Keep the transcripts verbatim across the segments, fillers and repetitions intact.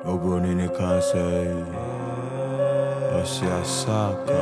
Obonini Kansei Oshiasaka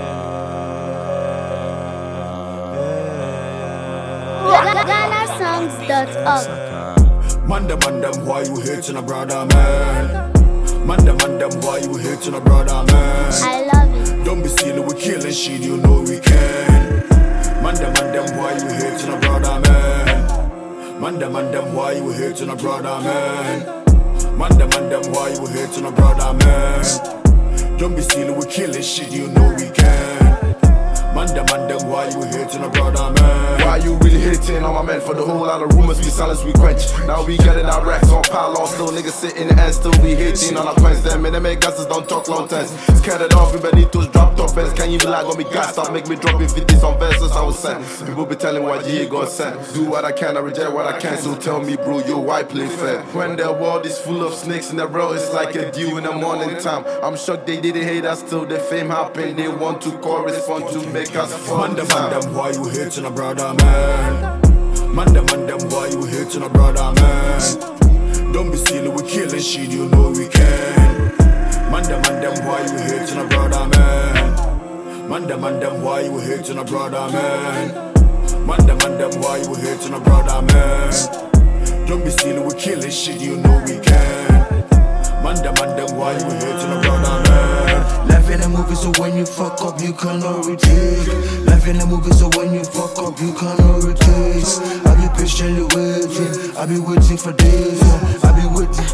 Ghana Songs dot org. Manda mandam, why you hating a brother man? Manda mandam, why you hating a brother man? I love it. Don't be silly, we killing shit, you know we can. Manda mandam, why you hating a brother man? Manda mandam, why you hating a brother man? Manda mandam, why you hating a brother man? Don't be silly, we killing shit, you know we can. Manda mandam, why you hating a brother man? Why you really hating on my man? For the whole lot of rumors, we silence, we quench. Now we getting our racks on pile on. Still niggas sitting and still we hating on our quench. Them and they make gases don't talk long times. Scared it off, we Benitos dropped off fence. Can't even lie on me gas, stop make me drop in fifties on verses I was sent. People be telling what you ain't gonna send. Do what I can, I reject what I can. So tell me bro, yo, why play fair? When the world is full of snakes in the road, it's like a dew in the morning time. I'm shocked they didn't hate us till the fame happened. They want to correspond to make us fun. Manda mandam, why you hating a brother man? Manda mandam, why you hating a brother man? Don't be silly, we killing shit, you know we can. Manda mandam, why you hating a brother man? Manda mandam, why you hating a brother man? Manda mandam, why you hating a brother man? Don't be silly, we killing shit, you know we can. Manda mandam, why you hating a brother man? Life in the movie, so when you fuck up, you cannot retake. Life in the movie, so when you fuck up, you cannot retake. I be patiently waiting, I be waiting for days, I be waiting.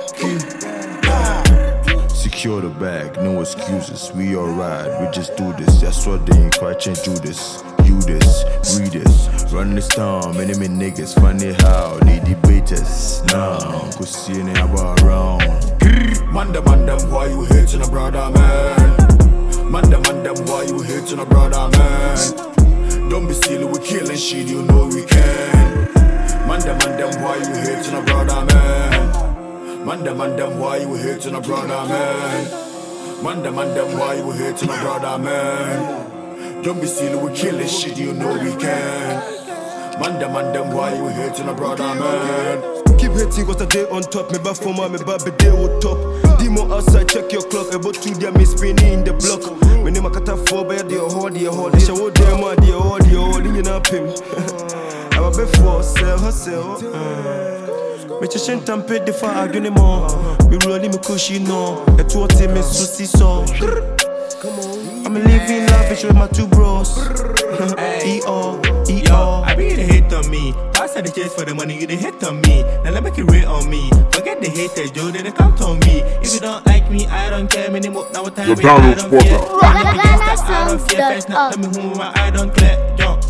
Secure the bag, no excuses, we alright, we just do this. That's what they ain't quite change, do this. You this, read this, run this town, many me niggas, funny how they debate us. Now, cause seeing it about around. Manda mandam, why you hating a brother man? Manda mandam, why you hating a brother man? Don't be silly, we killing shit, you know we can. Manda mandam, why you hating a brother man? Manda mandam, why you hating a brother man? Manda mandam, why you hating a brother man? Don't be silly, we killing shit, you know we can. Manda mandam, why you hating a brother man? Keep hating cause I day on top. Me back for my, me back be day on top. Demo outside, check your clock. About two day me spinning in the block. Me name a cat four by the hard, the hard. They show them my the hard, the hard. You know him. I'm a bit for sell herself. Me chasing tampe the far again more. Me rolling me cushy no. Et toi t'es me soucis so. I'm living lavish with my two bros. E O E O. I be the hate on me. Pass the chase for the money, you the hate on me. Now let make it real on me. Forget the haters, Joe, they count on me. If you don't like me, I don't care anymore. Now what time I don't fear. Ghana Songs dot org. Let me who I don't care. Yo.